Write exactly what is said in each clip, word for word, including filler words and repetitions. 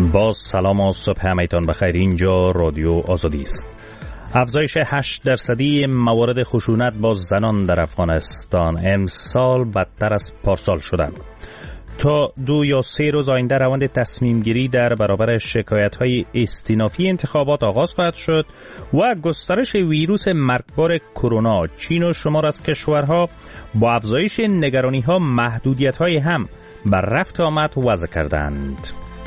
با سلام و صبح همایتان بخیر. اینجا رادیو آزادی است. افزایش هشت درصدی موارد خشونت با زنان در افغانستان امسال بدتر از پارسال شده. تا دو یا سه روز آینده روند تصمیم گیری در برابر شکایت های استینافی انتخابات آغاز خواهد شد و گسترش ویروس مرگبار کرونا چین و شمار از کشورها با افزایش نگرانی ها محدودیت های هم بر رفت آمد وضع کردند.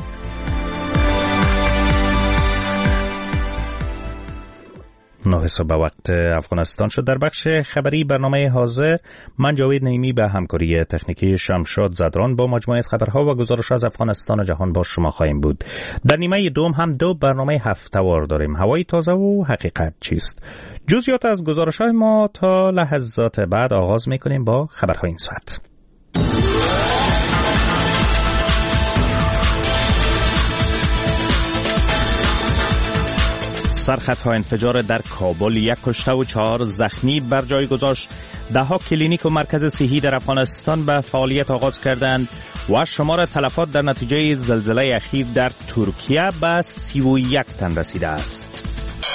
نه صبح به وقت افغانستان شد. در بخش خبری برنامه حاضر من جاوید نعیمی به همکاری تکنیکی شمشاد زدران با مجموعه از خبرها و گزارش از افغانستان و جهان با شما خواهیم بود. در نیمه دوم هم دو برنامه هفته‌وار داریم: هوای تازه و حقیقت چیست. جزئیات از گزارش‌های ما تا لحظات بعد. آغاز می‌کنیم با خبرهای این ساعت. سرخطها انفجار در کابل، یک کشته و چهار زخمی بر جای گذاشت. دهها کلینیک و مرکز صحی در افغانستان به فعالیت آغاز کردند و شمار تلفات در نتیجه زلزله اخیر در ترکیه به سی و یک تن رسیده است.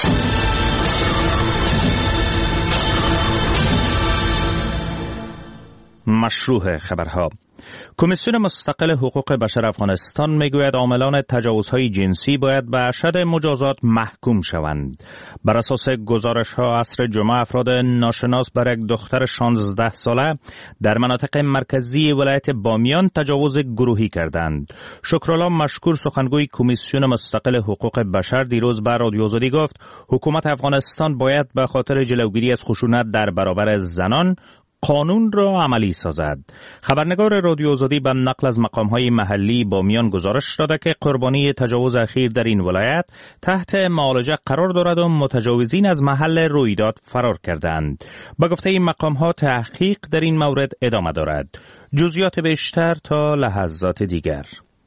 مشروع خبرها. کمیسیون مستقل حقوق بشر افغانستان میگوید عاملان تجاوزهای جنسی باید به اشد مجازات محکوم شوند. بر اساس گزارش‌ها عصر جمعه افراد ناشناس بر یک دختر شانزده ساله در مناطق مرکزی ولایت بامیان تجاوز گروهی کردند. شکرالله مشکور سخنگوی کمیسیون مستقل حقوق بشر دیروز به رادیو آزادی گفت حکومت افغانستان باید به خاطر جلوگیری از خشونت در برابر زنان قانون را عملی سازد. خبرنگار رادیو آزادی به نقل از مقام‌های محلی بامیان گزارش داده که قربانی تجاوز اخیر در این ولایت تحت معالجه قرار دارد و متجاوزین از محل رویداد فرار کردند. به گفته این مقام‌ها تحقیق در این مورد ادامه دارد. جزئیات بیشتر تا لحظات دیگر.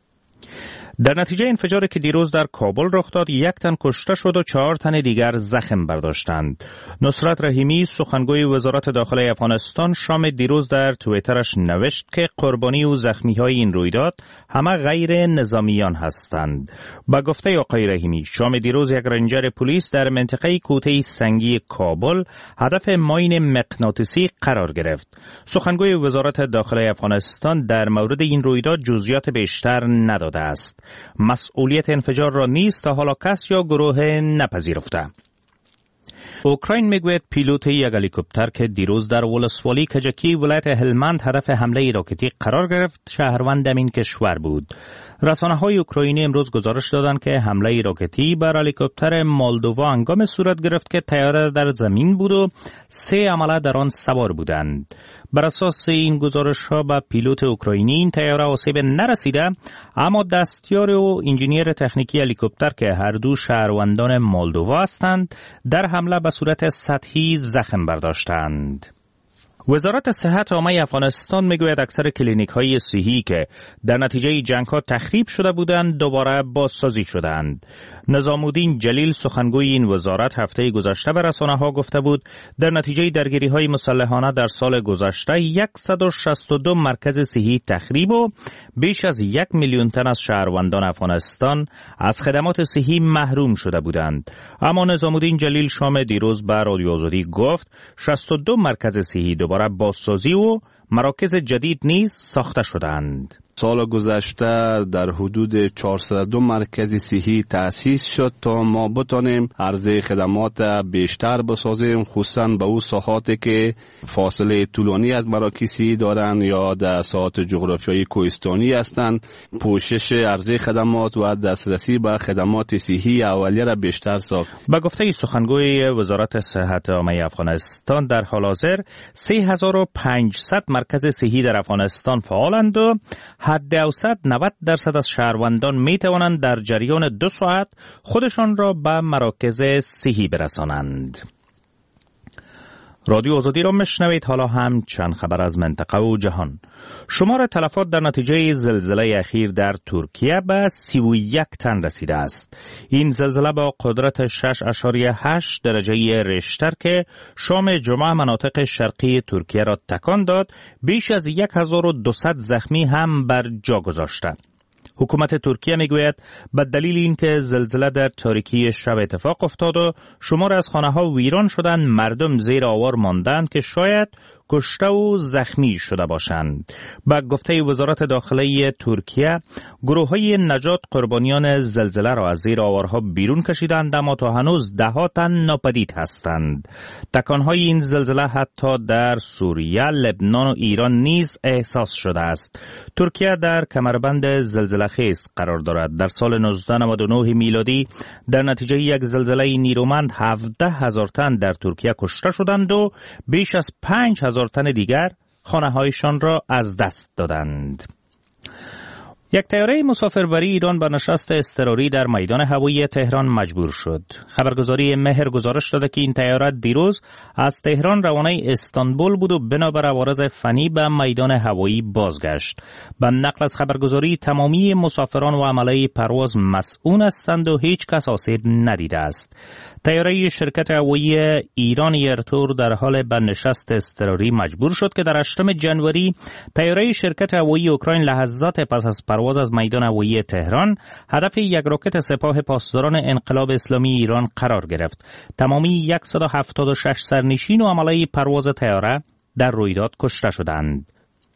در نتیجه انفجاری که دیروز در کابل رخ داد، یک تن کشته شد و چهار تن دیگر زخم برداشتند. نصرت رحیمی سخنگوی وزارت داخلی افغانستان شام دیروز در توییترش نوشت که قربانی و زخمی‌های این رویداد همه غیر نظامیان هستند. با گفته آقای رحیمی، شام دیروز یک رنجر پلیس در منطقه کوته سنگی کابل هدف ماین مغناطیسی قرار گرفت. سخنگوی وزارت داخلی افغانستان در مورد این رویداد جزئیات بیشتر نداده است. مسئولیت انفجار را نیز تا حالا کس یا گروه نپذیرفته. اوکراین میگوید پیلوت یک هلیکوپتر که دیروز در ولسوالی کجکی ولایت هلمند هدف حمله راکتی قرار گرفت شهروند این کشور بود. رسانه‌های اوکراینی امروز گزارش دادند که حمله راکتی بر هلیکوپتر مولدووا هنگام صورت گرفت که طیاره در زمین بود و سه عمله در آن سوار بودند. بر اساس این گزارش‌ها به پیلوت اوکراینی این طیاره آسیب نرسیده، اما دستیار و انجینیر تکنیکی هلیکوپتر که هر دو شهروندان مولدووا هستند در حمله به صورت سطحی زخم برداشتند. وزارت صحت عامه افغانستان میگوید اکثر کلینیک‌های صحی که در نتیجه جنگ‌ها تخریب شده بودند دوباره بازسازی شدند. نظام الدین جلیل سخنگوی این وزارت هفته گذشته به رسانه‌ها گفته بود در نتیجه درگیری‌های مسلحانه در سال گذشته صد و شصت و دو مرکز صحی تخریب و بیش از یک میلیون تن از شهروندان افغانستان از خدمات صحی محروم شده بودند. اما نظام الدین جلیل شام دیروز به رادیو آزادی گفت شصت و دو مرکز صحی دوباره بازسازی و مراکز جدید نیز ساخته شدند. سال گذشته در حدود چهارصد و دو مرکز صحی تأسیس شد تا ما بتانیم عرضه خدمات بیشتر بسازیم، خصوصا به اون ساحاتی که فاصله طولانی از مراکز صحی دارند یا در ساحات جغرافیایی کوهستانی هستند. پوشش عرضه خدمات و دسترسی به خدمات صحی اولیه را بیشتر ساخت. با گفته سخنگوی وزارت صحت عامه افغانستان در حال حاضر سه هزار و پانصد مرکز صحی در افغانستان فعالند و حد اوسط نود درصد از شهروندان می توانند در جریان دو ساعت خودشان را به مراکز صحی برسانند. رادیو آزادی را میشنوید. حالا هم چند خبر از منطقه و جهان. شمار تلفات در نتیجه زلزله اخیر در ترکیه به سی و یک تن رسیده است. این زلزله با قدرت شش اشاریه هشت درجه ریشتر که شام جمعه مناطق شرقی ترکیه را تکان داد، بیش از یک هزار و دویست زخمی هم بر جا گذاشته. حکومت ترکیه میگوید به دلیل اینکه زلزله در تاریکی شب اتفاق افتاد و شمار از خانه‌ها ویران شدند، مردم زیر آوار ماندند که شاید کشته و زخمی شده باشند. با گفته وزارت داخلی ترکیه، گروه‌های نجات قربانیان زلزله را از زیر آوارها بیرون کشیدند، اما تا هنوز ده ها تن ناپدید هستند. تکانهای این زلزله حتی در سوریه، لبنان و ایران نیز احساس شده است. ترکیه در کمربند زلزله خیز قرار دارد. در سال هزار و نهصد و نود و نه میلادی در نتیجه یک زلزله نیرومند هفده هزار تن در ترکیه کشته شدند و بیش از پنج هزار تن دیگر خانه‌هایشان را از دست دادند. یک طیاره مسافربری ایران به نشست اضطراری در میدان هوایی تهران مجبور شد. خبرگزاری مهر گزارش داده که این طیاره دیروز از تهران روانه استانبول بود و بنابر عوارض فنی به میدان هوایی بازگشت. به نقل از خبرگزاری، تمامی مسافران و عمله پرواز مسئول هستند و هیچ کس آسیب ندیده است. طیاره شرکت هوایی ایران ایرتور در حال به نشست اضطراری مجبور شد که در هشتم ژانویه طیاره شرکت هوایی اوکراین لحظات پس از پرواز از میدان هوایی تهران هدف یک راکت سپاه پاسداران انقلاب اسلامی ایران قرار گرفت. تمامی صد و هفتاد و شش سرنشین و عمله پرواز طیاره در رویداد کشته شدند.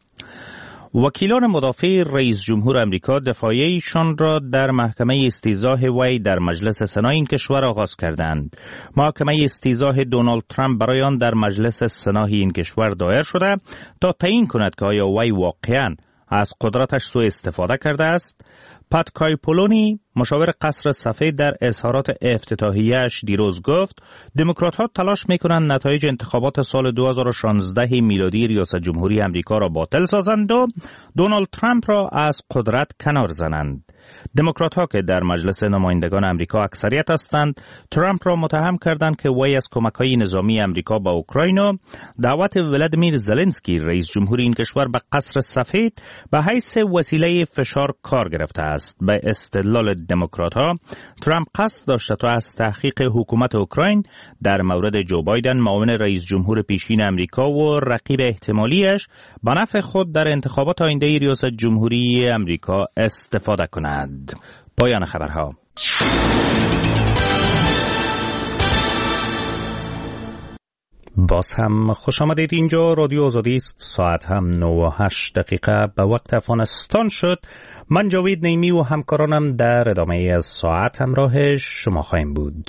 وکیلان مدافع رئیس جمهور امریکا دفاعیشان را در محکمه استیضاح وی در مجلس سنا این کشور آغاز کردند. محکمه استیضاح دونالد ترامپ برای آن در مجلس سنا این کشور دایر شده تا تعیین کند که آیا وی واقعاً از قدرتش سوء استفاده کرده است. پات کایپولونی، مشاور قصر سفید، در اظهارات افتتاحیه‌اش دیروز گفت دموکرات‌ها تلاش می‌کنند نتایج انتخابات سال دو هزار و شانزده میلادی ریاست جمهوری امریکا را باطل سازند و دونالد ترامپ را از قدرت کنار زنند. دموکرات‌ها که در مجلس نمایندگان امریکا اکثریت هستند، ترامپ را متهم کردند که وی از کمک‌های نظامی امریکا به اوکراین و دعوت ولادیمیر زلنسکی رئیس جمهور این کشور به قصر سفید به حیث وسیله فشار کار گرفته است. به استدلال دموکرات‌ها، ترامپ قصد داشته تا از تحقیق حکومت اوکراین در مورد جو بایدن، معاون رئیس جمهور پیشین امریکا و رقیب احتمالیش، به نفع خود در انتخابات آینده ریاست جمهوری امریکا استفاده کند. پایان خبرها. باز هم خوش آمدید. اینجا رادیو آزادی است. ساعت هم نه و هشت دقیقه به وقت افغانستان شد. من جاوید نیمی و همکارانم در ادامه از ساعت همراه شما خواهیم بود.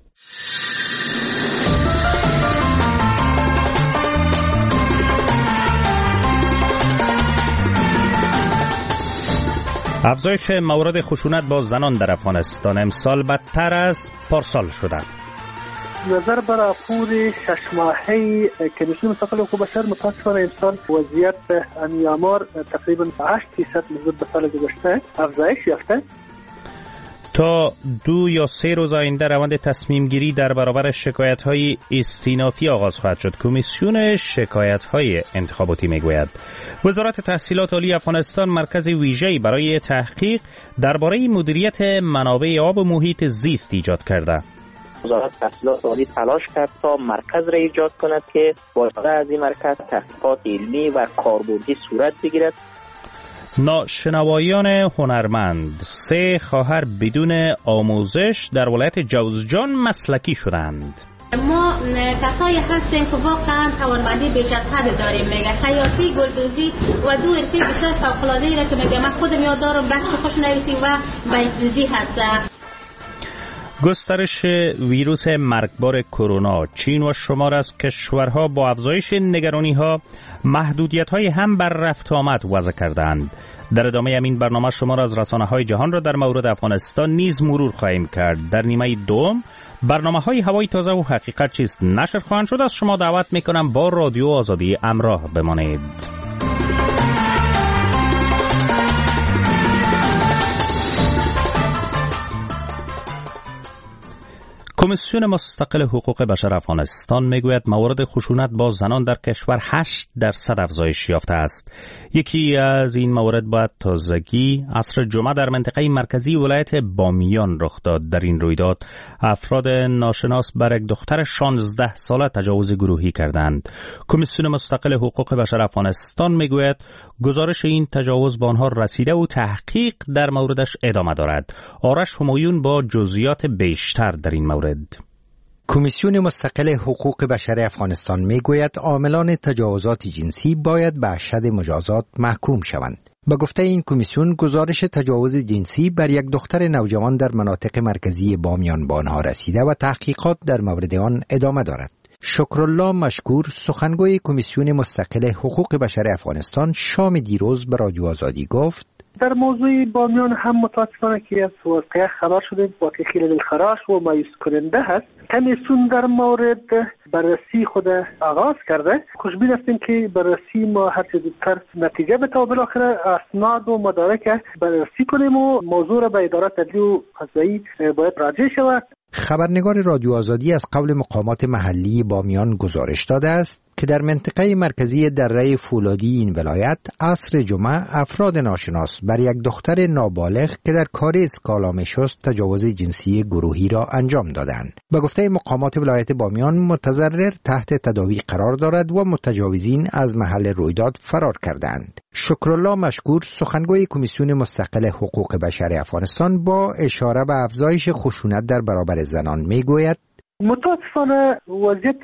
افزایش موارد خشونت با زنان در افغانستان امسال بدتر از پارسال شده. نظر بر راپور شش ماهه کمیسیون مستقل حقوق بشر متاسفانه امسال وضعیت این آمار تقریبا هشت درصد نسبت به سال گذشته افزایش یافته. تا دو یا سه روز آینده روند تصمیم گیری در برابر شکایت های استینافی آغاز خواهد شد. کمیسیون شکایت های انتخاباتی میگوید وزارت تحصیلات عالی افغانستان مرکز ویژه‌ای برای تحقیق درباره مدیریت منابع آب و محیط زیست ایجاد کرده. وزارت تحصیلات عالی تلاش کرد تا مرکز را ایجاد کند که با از این مرکز تحقیقات علمی و کاربردی صورت بگیرد. ناشنوایان هنرمند، سه خواهر بدون آموزش در ولایت جوزجان مسلکی شدند. ما کسایی هستیم که واقعا توانمندی بیش از حد داریم. میگه خیاطی، گلدوزی و دو حرفه بسیار فوق‌العاده‌ای را که میگه من خودم یاد دارم، بخش خوشنویسی و بیت‌دوزی هست. گسترش ویروس مرگبار کرونا، چین و شمار از کشورها با افزایش نگرانی‌ها محدودیت‌های هم بر رفت آمد وضع کردند. در ادامه همین برنامه شمار از رسانه‌های جهان را در مورد افغانستان نیز مرور خواهیم کرد. در نیمه دوم برنامه‌های هوای تازه و حقیقت چیست نشر خواهند شد. از شما دعوت می‌کنم با رادیو آزادی همراه بمانید. کمیسیون مستقل حقوق بشر افغانستان میگوید موارد خشونت با زنان در کشور هشت درصد افزایش یافته است. یکی از این موارد باید تازگی عصر جمعه در منطقه مرکزی ولایت بامیان رخ داد. در این رویداد افراد ناشناس بر یک دختر شانزده ساله تجاوز گروهی کردند. کمیسیون مستقل حقوق بشر افغانستان میگوید گزارش این تجاوز به آنها رسیده و تحقیق در موردش ادامه دارد. آرش همایون با جزئیات بیشتر در این مورد. کمیسیون مستقل حقوق بشر افغانستان میگوید عاملان تجاوزات جنسی باید به اشد مجازات محکوم شوند. به گفته این کمیسیون گزارش تجاوز جنسی بر یک دختر نوجوان در مناطق مرکزی بامیان به آنها رسیده و تحقیقات در مورد آن ادامه دارد. شکرالله مشکور سخنگوی کمیسیون مستقل حقوق بشر افغانستان شام دیروز به رادیو آزادی گفت در موضوع بامیان هم متاسفانه که از واقعه خبر شدیم، واقعی خیلی دلخراش و مایوس کننده هست. کمیسیون در مورد بررسی خود آغاز کرده. خوشبین هستیم که بررسی ما هر چه زودتر نتیجه بده و بالاخره اسناد و مدارک بررسی کنیم و موضوع را به اداره عدلی و قضایی باید راجع شود. خبرنگار رادیو آزادی از قول مقامات محلی بامیان گزارش داده است که در منطقه مرکزی دره فولادی این ولایت عصر جمعه افراد ناشناس بر یک دختر نابالغ که در کار اسکالا می‌شست تجاوز جنسی گروهی را انجام دادند. به گفته مقامات ولایت بامیان متضرر تحت تداوی قرار دارد و متجاوزین از محل رویداد فرار کردند. شکرالله مشکور سخنگوی کمیسیون مستقل حقوق بشر افغانستان با اشاره به افزایش خشونت در برابر زنان میگوید متاسفانه وضعیت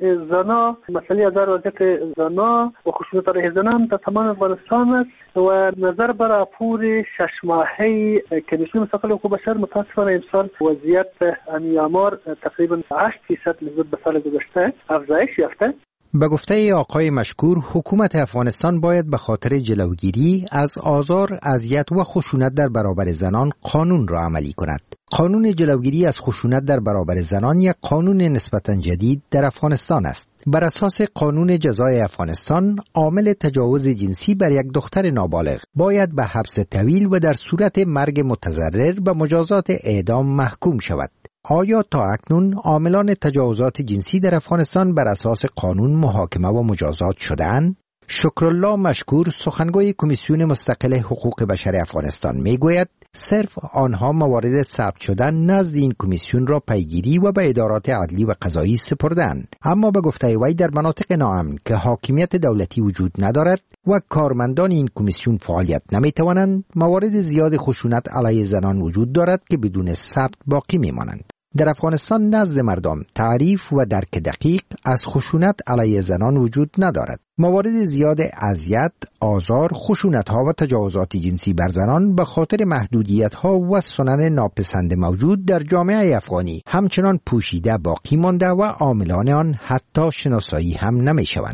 زنا، مسئله از وضعیت زنا و خشونت علیه زنان در تمام افغانستان است و نظر بر راپور شش ماهه کمیسیون مستقل حقوق بشر متاسفانه امسال وضعیت امیامار تقریبا هشت فیصد نسبت به سال گذشته افزایش یافته. به گفته آقای مشکور حکومت افغانستان باید به خاطر جلوگیری از آزار، اذیت و خشونت در برابر زنان قانون را عملی کند. قانون جلوگیری از خشونت در برابر زنان یک قانون نسبتاً جدید در افغانستان است. بر اساس قانون جزای افغانستان عامل تجاوز جنسی بر یک دختر نابالغ باید به حبس طویل و در صورت مرگ متضرر به مجازات اعدام محکوم شود. آیا تا اکنون عاملان تجاوزات جنسی در افغانستان بر اساس قانون محاکمه و مجازات شده‌اند؟ شکرالله مشکور سخنگوی کمیسیون مستقل حقوق بشر افغانستان میگوید صرف آنها موارد ثبت شدن نزد این کمیسیون را پیگیری و به ادارات عدلی و قضایی سپردند، اما به گفته وی در مناطق ناامن که حاکمیت دولتی وجود ندارد و کارمندان این کمیسیون فعالیت نمیتوانند، موارد زیاد خشونت علیه زنان وجود دارد که بدون ثبت باقی میمانند. در افغانستان نزد مردم تعریف و درک دقیق از خشونت علیه زنان وجود ندارد. موارد زیاد اذیت، آزار، خشونت‌ها و تجاوزات جنسی بر زنان به خاطر محدودیت‌ها و سنن ناپسند موجود در جامعه افغانی همچنان پوشیده باقی مانده و عاملان آن حتی شناسایی هم نمی‌شوند.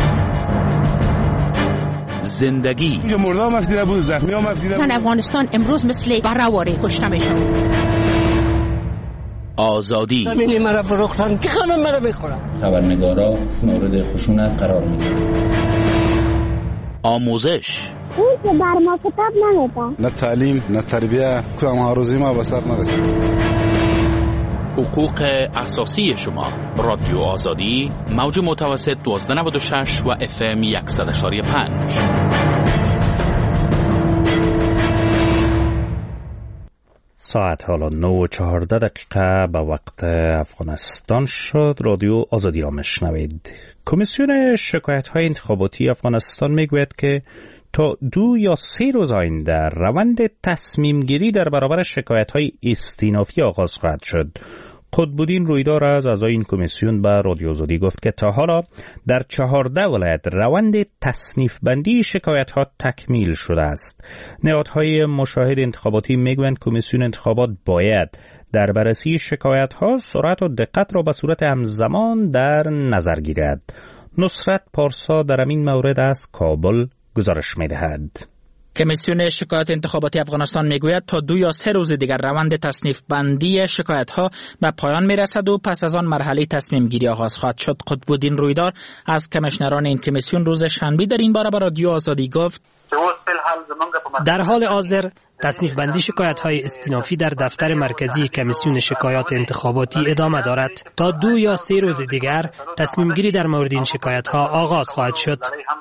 زندگی مردم مفیده بود، زخمی ها مفیده بود. زن افغانستان امروز مثل بره‌واره کشته میشن. آزادی زمینی مرا فروختن که خانم مرا بخورم. خبرنگارا مورد خشونت قرار میگیرن. آموزش اون که بر ما کتاب نمیدن. نه تعلیم نه تربیه کدام ها روزی ما به سر نرسید. حقوق اساسی شما. رادیو آزادی موج متوسط دوازده نود و شش و اف ام صد و پنج. ساعت حالا نه و چهارده دقیقه به وقت افغانستان شد. رادیو آزادی را میشنوید. کمیسیون شکایت‌های انتخاباتی افغانستان میگوید که تا دو یا سه روز آینده روند تصمیم گیری در برابر شکایت‌های استینافی آغاز خواهد شد. قطب‌الدین رویدار از اعضای این کمیسیون به رادیو آزادی گفت که تا حالا در چهارده ولایت روند تصنیف بندی شکایت‌ها تکمیل شده است. نهادهای مشاهد انتخاباتی میگویند کمیسیون انتخابات باید در بررسی شکایت‌ها سرعت و دقت را به صورت همزمان در نظر گیرد. نصرت پارسا در این مورد از کابل گزارش می‌دهد. کمیسیون شکایت انتخاباتی افغانستان میگوید تا دو یا سه روز دیگر روند تصنیف بندی شکایت ها به پایان میرسد و پس از آن مرحله تصمیم گیری آغاز خواهد شد. قطب‌الدین رویدار از کمیشنران این کمیسیون روز شنبه در این باره به رادیو آزادی گفت در حال حاضر تصنیف بندی شکایت‌های استینافی در دفتر مرکزی کمیسیون شکایات انتخاباتی ادامه دارد. تا دو یا سه روز دیگر تصمیم گیری در مورد این شکایت‌ها آغاز خواهد شد.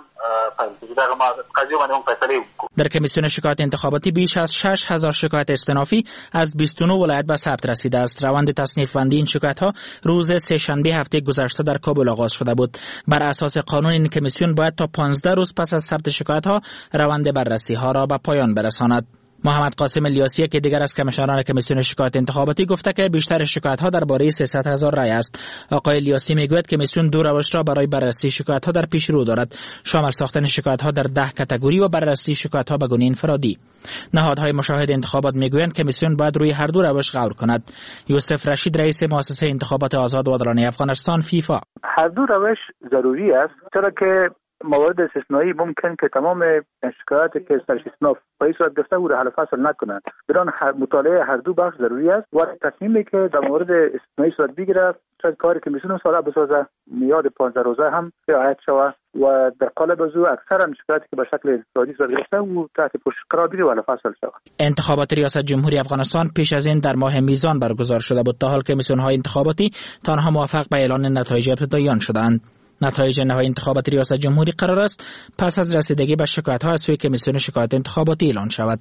در کمیسیون شکایات انتخاباتی بیش از شش هزار شکایت استینافی از بیست و نه ولایت به ثبت رسیده است. روند تصنیف بندی این شکایت‌ها روز سه شنبه هفته گذشته در کابل آغاز شده بود. بر اساس قانون این کمیسیون باید تا پانزده روز پس از ثبت شکایت‌ها روند بررسی‌ها را به پایان برساند. محمد قاسم الیاسی که دیگر از کمیشنران کمیسیون شکایات انتخاباتی گفته که بیشتر شکایت‌ها درباره سیصد هزار رای است. آقای الیاسی میگوید کمیسیون دو روش را برای بررسی شکایت‌ها در پیش رو دارد، شامل ساختن شکایت‌ها در ده کاتگوری و بررسی شکایت‌ها به گونه انفرادی. نهادهای مشاهد انتخابات میگویند کمیسیون باید روی هر دو روش غور کند. یوسف رشید رئیس مؤسسه انتخابات آزاد و عادلانه افغانستان فیفا: هر دو روش ضروری است، چرا که موارد استثنایی ممکن که تمام شکایاتی که سر استثناء پای صورت گرفته او را حل فصل نکنند. بران مطالعه هر دو بخش ضروری است و تصمیمی که در مورد استثنایی صورت بگیرد شاید کاری که میتونه ساده بسازه میاد پانزده روزه هم رعایت شود و در قالب از او اکثر شکایاتی که به شکل انفرادی صورت گرفته او تحت پوشش قرار بگیره و حل فصل شود. انتخابات ریاست جمهوری افغانستان پیش از این در ماه میزان برگزار شده بود. تا حال کمیسیون‌های انتخاباتی تنها موفق به اعلان نتایج ابتدایی آن شدند. نتایج نهایی انتخابات ریاست جمهوری قرار است پس از رسیدگی به شکایت‌ها از سوی کمیسیون شکایات انتخاباتی اعلان شود.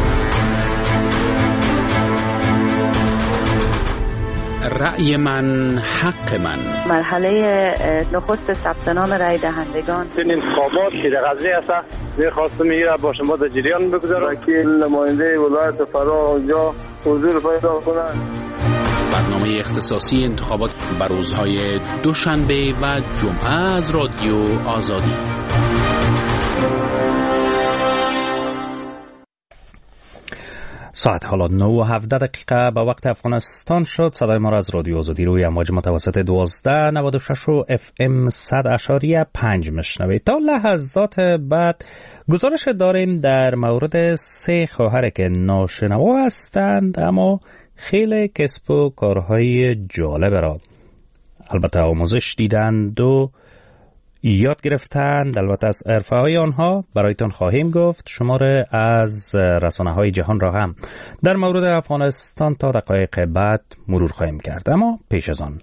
رأی من حق من. مرحله نخست ثبت نام رای دهندگان. این انتخابات که در قضیه است می‌خواستم میره با شما در جریان بگذارم که نماینده ولایت فرا اونجا حضور پیدا کنند. برنامه اختصاصی انتخابات بر روزهای دوشنبه و جمعه از رادیو آزادی. ساعت حالا نه و هفده دقیقه به وقت افغانستان شد. صدای ما را از رادیو آزادی روی امواج متوسط دوازده نود و شش و اف ام صد اشاریه پنج میشنوید. تا لحظات بعد گزارش داریم در مورد سه خواهر که ناشنوا هستند اما خیلی کسب و کارهای جالب را البته آموزش دیدند و یاد گرفتند. البته از حرفه های آنها برایتان خواهیم گفت. شماره از رسانه های جهان را هم در مورد افغانستان تا دقایق بعد مرور خواهیم کرد. اما پیش از آن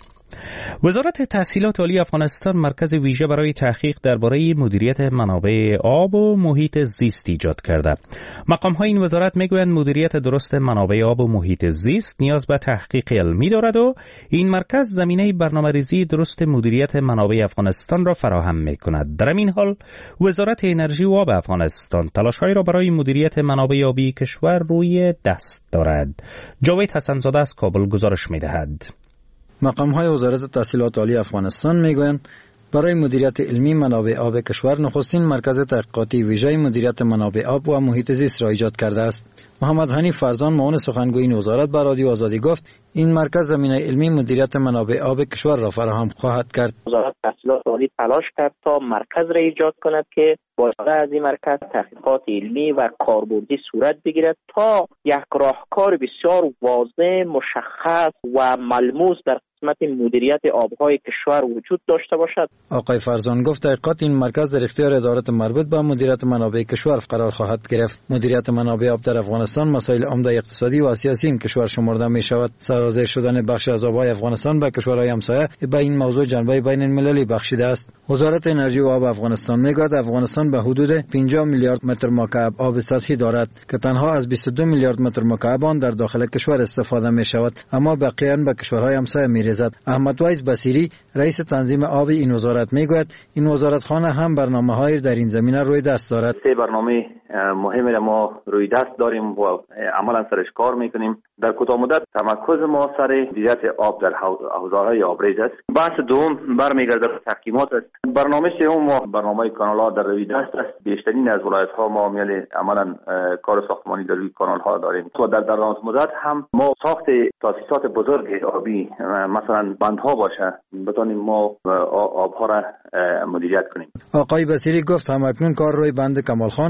وزارت تحصیلات عالی افغانستان مرکز ویژه برای تحقیق درباره مدیریت منابع آب و محیط زیست ایجاد کرده. مقام‌های این وزارت میگویند مدیریت درست منابع آب و محیط زیست نیاز به تحقیق علمی دارد و این مرکز زمینه برنامه‌ریزی درست مدیریت منابع افغانستان را فراهم می‌کند. در این حال وزارت انرژی و آب افغانستان تلاش‌هایی را برای مدیریت منابع آبی کشور روی دست دارد. جاوید حسن‌زاده از کابل گزارش می‌دهد. مقام‌های وزارت تحصیلات عالی افغانستان میگویند برای مدیریت علمی منابع آب کشور نخستین مرکز تحقیقاتی ویژه مدیریت منابع آب و محیط زیست را ایجاد کرده است. محمد حنیف فرزان معاون سخنگوی این وزارت به رادیو آزادی گفت این مرکز زمینه علمی مدیریت منابع آب کشور را فراهم خواهد کرد. وزارت تحصیلات عالی تلاش کرد تا مرکز را ایجاد کند که با استفاده از این مرکز تحقیقات علمی و کاربردی صورت بگیرد تا یک راهکار بسیار واضح، مشخص و ملموس در قسمت مدیریت آبهای کشور وجود داشته باشد. آقای فرزان گفت تحقیقات این مرکز در اختیار ادارات مربوط به مدیریت منابع کشور قرار خواهد گرفت. مدیریت منابع آب در افغانستان مسائل عمده اقتصادی و سیاسی این کشور شمرده می شود. سرازیر شدن بخش از آبهای افغانستان به کشورهای همسایه به این موضوع جنبه بین المللی بخشیده است. وزارت انرژی و آب افغانستان میگوید افغانستان به حدود پنجاه میلیارد متر مکعب آب سطحی دارد که تنها از بیست و دو میلیارد متر مکعب آن در داخل کشور استفاده می شود، اما بقیه آن به کشورهای همسایه می ریزد. احمد ویس بصیری رئیس تنظیم آب این وزارت میگوید این وزارتخانه هم برنامه‌های در این زمینه روی دست دارد. سه برنامه مهمی را ما روی دست داریم و عملا سرش کار میکنیم. در کوتاه مدت تمرکز ما سر مدیریت آب در حوزه‌های آبریز است. بحث دوم برمیگرده به تحکیمات است. برنامه سوم ما برنامه کانال‌ها در روی دست است. بیشترین از ولایت‌ها ما عملا عملا کار ساختمانی در روی کانال‌ها داریم و در دراز مدت هم ما ساخت تاسیسات بزرگ آبی مثلا بندها باشه بتونیم ما آبها را مدیریت کنیم. آقای بصیری گفت همکنون کار روی بند کمال خان، کجکی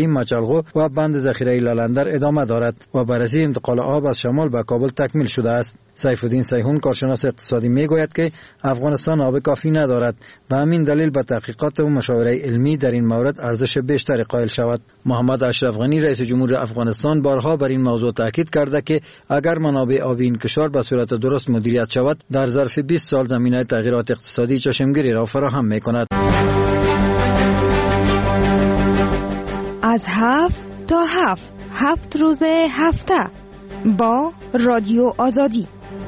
شرقی، مچلغو و بند ذخیره لالندر ادامه دارد و بررسی انتقال آب از شمال به کابل تکمیل شده است. سیف الدین سیحون کارشناس اقتصادی میگوید که افغانستان آب کافی ندارد و همین دلیل به تحقیقات و مشاوره علمی در این مورد ارزش بیشتری قائل شود. محمد اشرف غنی رئیس جمهور افغانستان بارها بر این موضوع تاکید کرده که اگر منابع آبی این کشور به صورت درست مدیریت شود، در ظرف بیست سال زمینه تغییرات اقتصادی چشمگیری را فراهم می‌کند. از هفت تا هفت هفت روز هفته با رادیو آزادی.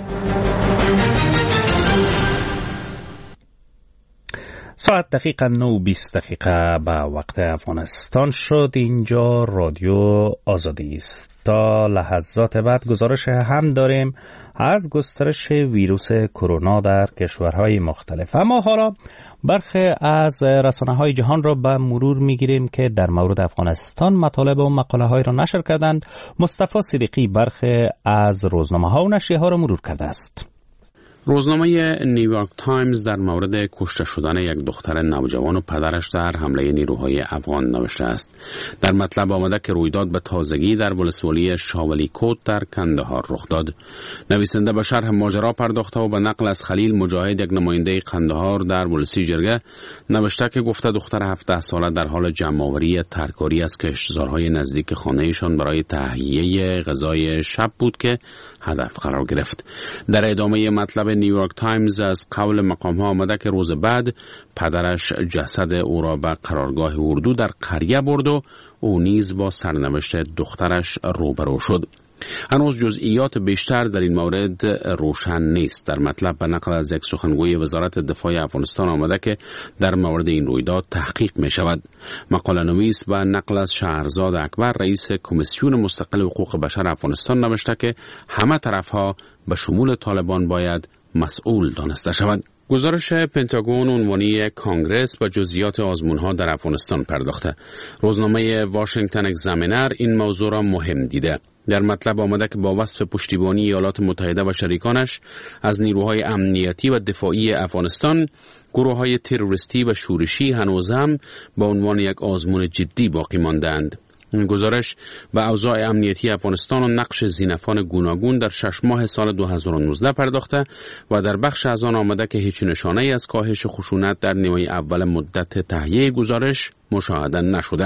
ساعت دقیقا نه و بیست دقیقه به وقت افغانستان شد. اینجا رادیو آزادی است. تا لحظات بعد گزارش هم داریم از گسترش ویروس کرونا در کشورهای مختلف. اما حالا برخی از رسانه‌های جهان را به مرور می‌گیریم که در مورد افغانستان مطالب و مقاله‌های را نشر کردند. مصطفی صدیقی برخی از روزنامه‌ها و نشریه‌ها را مرور کرده است. روزنامه نیویورک تایمز در مورد کشته شدن یک دختر نوجوان و پدرش در حمله نیروهای افغان نوشته است. در مطلب آمده که رویداد به تازگی در ولسوالی شاولی کوت در کندهار رخ داد. نویسنده به شرح ماجرا پرداخته و به نقل از خلیل مجاهد، یک نماینده قندهار در ولسی جرگه، نوشته که گفته دختر هفده ساله در حال جمع‌آوری ترکاری از کشتزارهای نزدیک خانه‌شان برای تهیه غذای شب بود که هدف قرار گرفت. در ادامه مطلب نیویورک تایمز از قول مقام‌ها آمده که روز بعد پدرش جسد او را به قرارگاه اردو در قریه برد و او نیز با سرنوشت دخترش روبرو شد. هنوز جزئیات بیشتر در این مورد روشن نیست. در مطلب به نقل از یک سخنگوی وزارت دفاع افغانستان آمده که در مورد این رویداد تحقیق می شود. مقاله نویس به نقل از شهرزاد اکبر، رئیس کمیسیون مستقل حقوق بشر افغانستان، نوشته که همه طرفها به شمول طالبان باید مسئول دانسته شود. گزارش پنتاگون عنوانی کانگرس و جزئیات آزمون‌ها در افغانستان پرداخته. روزنامه واشنگتن اگزامینر این موضوع را مهم دیده. در مطلب آمده که با وصف پشتیبانی ایالات متحده و شریکانش از نیروهای امنیتی و دفاعی افغانستان، گروه‌های تروریستی و شورشی هنوز هم با عنوان یک آزمون جدی باقی ماندند. این گزارش به اوضاع امنیتی افغانستان و نقش زینفان گوناگون در شش ماه سال دو هزار و نوزده پرداخته و در بخش از آن آمده که هیچ نشانه‌ای از کاهش خشونت در نیمه اول مدت تهیه گزارش مشاهده نشده.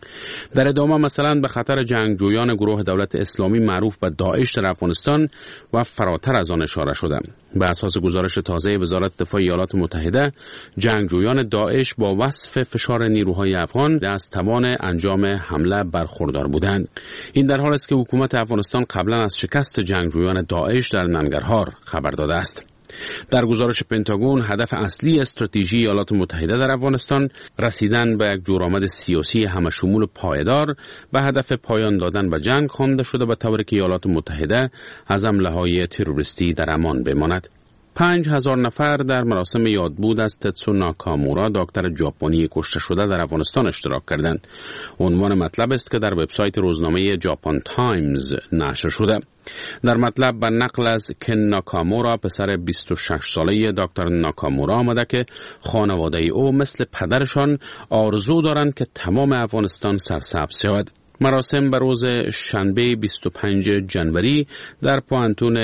در ادامه مثلا به خطر جنگجویان گروه دولت اسلامی معروف به داعش در افغانستان و فراتر از آن اشاره شده. به اساس گزارش تازه وزارت دفاع ایالات متحده، جنگجویان داعش با وصف فشار نیروهای افغان از توان انجام حمله برخوردار بودند. این در حالی است که حکومت افغانستان قبلا از شکست جنگجویان داعش در ننگرهار خبر داده است. در گزارش پنتاگون، هدف اصلی استراتژی ایالات متحده در افغانستان رسیدن به یک جورآمد سیاسی همشمول و پایدار به هدف پایان دادن به جنگ خوانده شده، به طوری که ایالات متحده از حمله‌های تروریستی در امان بماند. پنج هزار نفر در مراسم یادبود از تتسو ناکامورا، دکتر ژاپنی کشته شده در افغانستان اشتراک کردند. عنوان مطلب است که در وبسایت روزنامه ژاپن تایمز نشر شده. در مطلب به نقل از کن ناکامورا، پسر بیست و شش ساله دکتر ناکامورا، آمده که خانواده او مثل پدرشان آرزو دارند که تمام افغانستان سرسبز شود. مراسم به روز شنبه بیست و پنجم ژانویه در پوانتون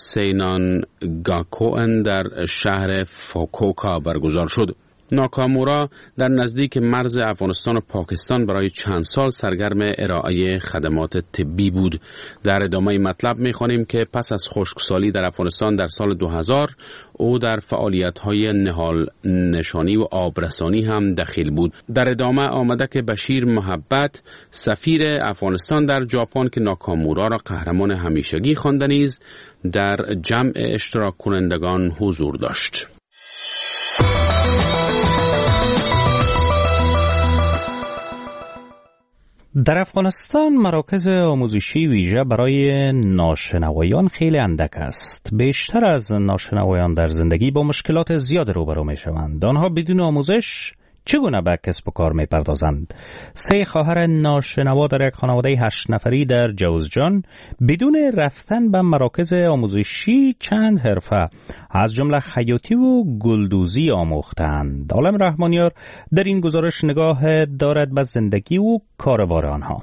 سینان گاکوئن در شهر فوکوکا برگزار شد. ناکامورا در نزدیک مرز افغانستان و پاکستان برای چند سال سرگرم ارائه خدمات طبی بود. در ادامه مطلب می‌خوانیم که پس از خشکسالی در افغانستان در سال دو هزار او در فعالیت‌های نهال نشانی و آبرسانی هم دخیل بود. در ادامه آمده که بشیر محبت، سفیر افغانستان در ژاپن که ناکامورا را قهرمان همیشگی خوانده، نیز در جمع اشتراک کنندگان حضور داشت. در افغانستان مراکز آموزشی ویژه برای ناشنوایان خیلی اندک است. بیشتر از ناشنوایان در زندگی با مشکلات زیاد روبرو می شوند. آنها بدون آموزش چگونه به کسب و کار می پردازند؟ سه خواهر ناشنوا در یک خانواده هشت نفری در جوزجان بدون رفتن به مراکز آموزشی چند حرفه از جمله خیاطی و گلدوزی آموختند. عالم رحمانیار در این گزارش نگاه دارد به زندگی و کاربار آنها.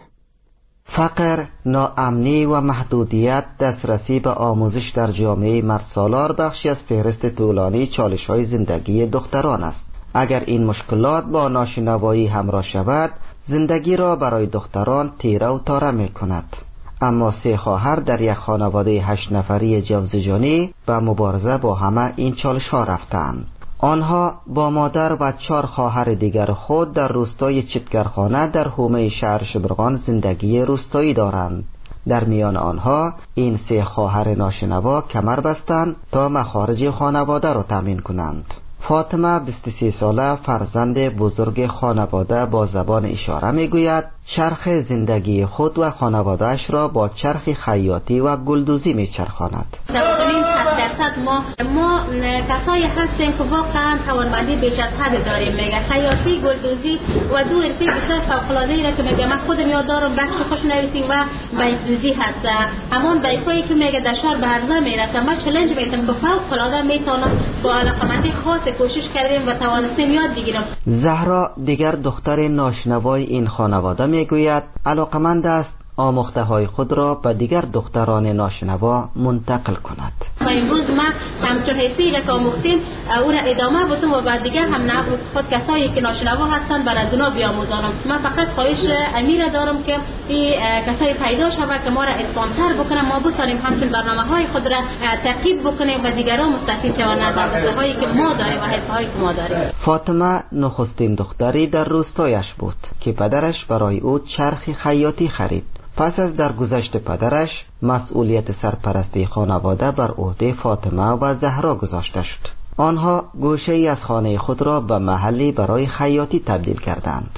فقر، ناامنی و محدودیت دسترسی به آموزش در جامعه مردسالار بخشی از فهرست طولانی چالش‌های زندگی دختران است. اگر این مشکلات با ناشنوایی همراه شود، زندگی را برای دختران تیره و تاره می کند. اما سه خواهر در یک خانواده هشت نفری جوزجانی به مبارزه با همه این چالش‌ها رفتند. آنها با مادر و چهار خواهر دیگر خود در روستای چتگرخانه در حومه شهر شبرغان زندگی روستایی دارند. در میان آنها این سه خواهر ناشنوا کمر بستند تا مخارج خانواده را تامین کنند. فاطمه بیست و سه ساله فرزند بزرگ خانواده با زبان اشاره میگوید چرخ زندگی خود و خانوادهش را با چرخ خیاطی و گلدوزی میچرخاند. درصد ما ما کسایی هستیم که واقعا توانمندی بیش از حد داریم. میگه خیاطی، گلدوزی و دو حرفه بسیار فوق‌العاده را که میگه من خودم یاد دارم بخش خوشنویسی و بیت‌دوزی هست. همون بیتایی که میگه در شهر به عرضه میرسه ما چالش میتونم که فوق‌العاده میتونم با علاقمندی خاص کوشش کردیم و توانستیم یاد بگیرم. زهرا دیگر دختر ناشنوای این خانواده میگوید علاقمند است آموخته های خود را به دیگر دختران ناشنوا منتقل کند. و امروز ما همچون حیثی را که آموختیم او را ادامه بدم و بعد دیگر هم نه خود کسایی که ناشنوا هستند برای اونا بیاموزانم. من فقط خواهش امیر دارم که این کسایی پیدا شود که ما را اسپانسر بکنه، ما بتونیم همچون برنامه های خود را تعقیب بکنیم و دیگران مستفید شوند از آموزه هایی که ما داریم و حرفه هایی که ما داریم. فاطمه نخستین دختری در روستایش بود که پدرش برای او چرخ خیاطی خرید. پس از درگذشت پدرش مسئولیت سرپرستی خانواده بر عهده فاطمه و زهرا گذاشته شد. آنها گوشه ای از خانه خود را به محلی برای خیاطی تبدیل کردند.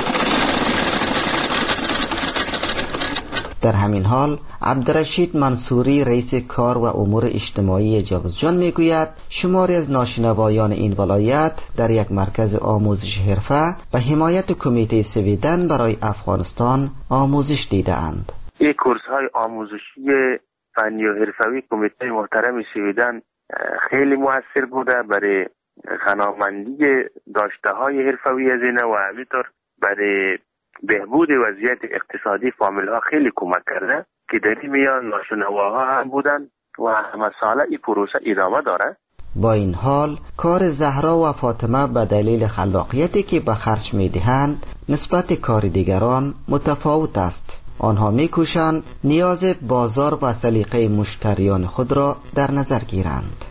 در همین حال عبدالرشید منصوری رئیس کار و امور اجتماعی جوزجان میگوید شماری از ناشنوایان این ولایت در یک مرکز آموزش حرفه به حمایت کمیته سویدن برای افغانستان آموزش دیدند. این کورس های آموزشی فنی و حرفوی کمیته محترم سویدن خیلی موثر بوده برای غنامندی داشته های حرفوی از اینه و همینطور برای بهبود وضعیت اقتصادی فامیل ها خیلی کمک کرده که در این میان ناشنواها هم بودن و همه ساله این پروسه ادامه داره. با این حال کار زهرا و فاطمه به دلیل خلاقیتی که به خرج میدهند نسبت کار دیگران متفاوت است. آنها میکوشند نیاز بازار و سلیقه مشتریان خود را در نظر گیرند.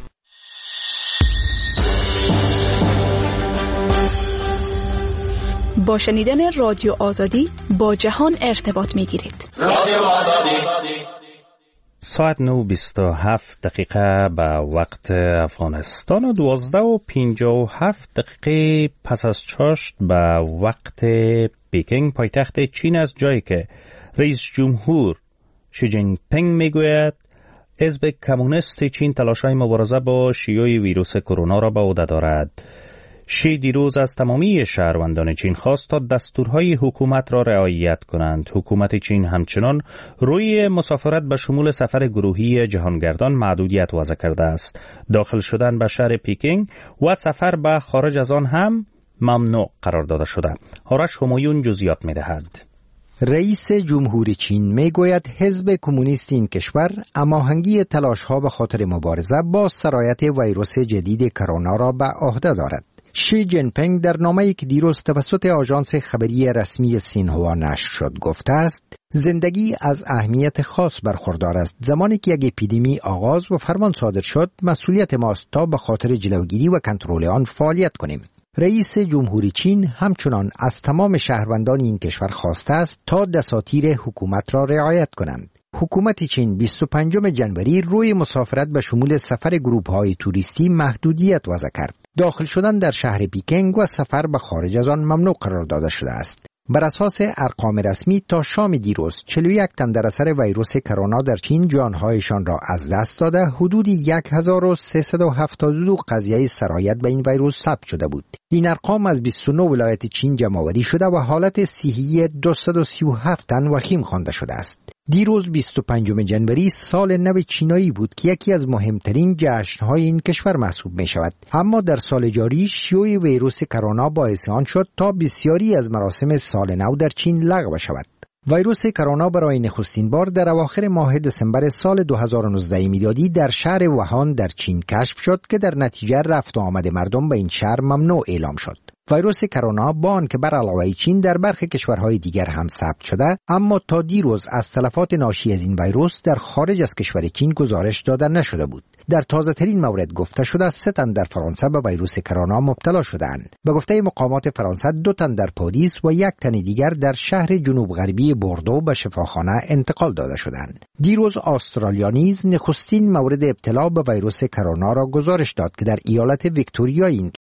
با شنیدن رادیو آزادی با جهان ارتباط میگیرید. رادیو آزادی. ساعت نه و بیست و هفت دقیقه به وقت افغانستان و دوازده و پنجاه و هفت دقیقه پس از چاشت به وقت پکینگ پایتخت چین است، جایی که رئیس جمهور شی جین پینگ میگوید حزب کمونیست چین تلاش‌های مبارزه با شیوع ویروس کرونا را به عهده دارد. شی دیروز از تمامی شهروندان چین خواست تا دستورهای حکومت را رعایت کنند. حکومت چین همچنان روی مسافرت به شمول سفر گروهی جهانگردان محدودیت وضع کرده است. داخل شدن به شهر پکینگ و سفر به خارج از آن هم ممنوع قرار داده شده. آرش همایون جزئیات می‌دهد. رئیس جمهور چین میگوید حزب کمونیست این کشور هماهنگی تلاش‌ها به خاطر مبارزه با سرایت ویروس جدید کرونا را به عهده دارد. شی جین پینگ در نامه‌ای که دیروز توسط آژانس خبری رسمی سینهوا نشر شد گفته است زندگی از اهمیت خاص برخوردار است. زمانی که یک اپیدمی آغاز و فرمان صادر شد مسئولیت ماست تا به خاطر جلوگیری و کنترل آن فعالیت کنیم. رئیس جمهوری چین همچنان از تمام شهروندان این کشور خواسته است تا دساتیر حکومت را رعایت کنند. حکومت چین بیست و پنجم ژانویه روی مسافرت به شمول سفر گروه‌های توریستی محدودیت وضع کرد. داخل شدن در شهر پکینگ و سفر به خارج از آن ممنوع قرار داده شده است. بر اساس ارقام رسمی تا شام دیروز چهل و یک تن در اثر ویروس کرونا در چین جانهایشان را از دست داده، حدود هزار و سیصد و هفتاد و دو قضیه سرایت به این ویروس ثبت شده بود. این ارقام از بیست و نه ولایت چین جمع‌آوری شده و حالت صحی دویست و سی و هفت تن وخیم خوانده شده است. دیروز بیست و پنجم ژانویه سال نو چینایی بود که یکی از مهمترین جشن‌های این کشور محسوب می شود. اما در سال جاری شیوع ویروس کرونا باعث آن شد تا بسیاری از مراسم سال نو در چین لغو شود. ویروس کرونا برای نخستین بار در اواخر ماه دسامبر سال دو هزار و نوزده میلادی در شهر ووهان در چین کشف شد که در نتیجه رفت و آمد مردم به این شهر ممنوع اعلام شد. ویروس کرونا با آنکه بر علاوه چین در برخی کشورهای دیگر هم ثبت شده، اما تا دیروز از تلفات ناشی از این ویروس در خارج از کشور چین گزارش داده نشده بود. در تازه ترین مورد گفته شده سه تن در فرانسه به ویروس کرونا مبتلا شدند. به گفته مقامات فرانسه دو تن در پاریس و یک تن دیگر در شهر جنوب غربی بوردو به شفاخانه انتقال داده شدند. دیروز استرالیا نیز نخستین مورد ابتلا به ویروس کرونا را گزارش داد که در ایالت ویکتوریا این